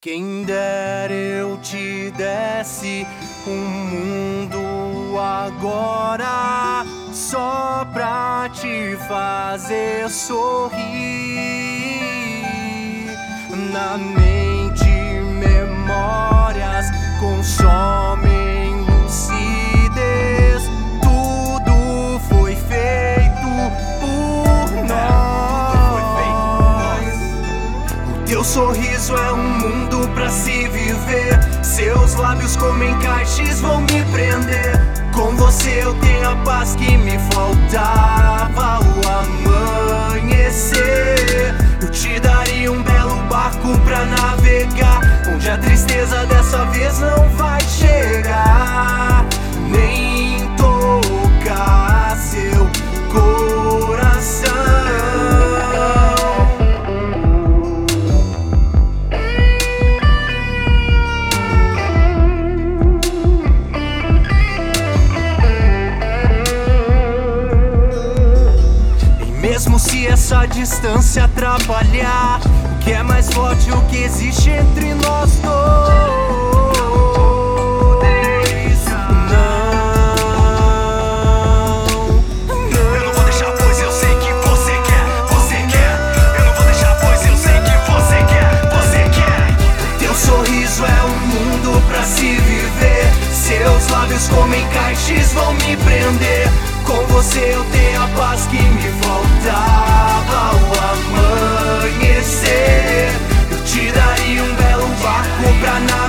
Quem dera eu te desse um mundo agora, só pra te fazer sorrir. Na mente memórias consomem lucidez. Tudo foi feito por nós. O teu sorriso é um mundo pra se viver. Seus lábios como encaixes vão me prender. Com você eu tenho a paz que me faltava. O amanhecer, eu te daria um belo barco pra navegar, onde a tristeza dessa vez não vai chegar, nem tocar seu coração. Mesmo se essa distância atrapalhar, o que é mais forte, o que existe entre nós dois? Não, eu não vou deixar, pois eu sei que você quer. Eu não vou deixar, pois eu sei que você quer. Teu sorriso é um mundo pra se viver. Seus lábios como encaixes vão me prender. Com você eu tenho a paz que me faltava. O amanhecer, eu te daria um belo barco pra nadar,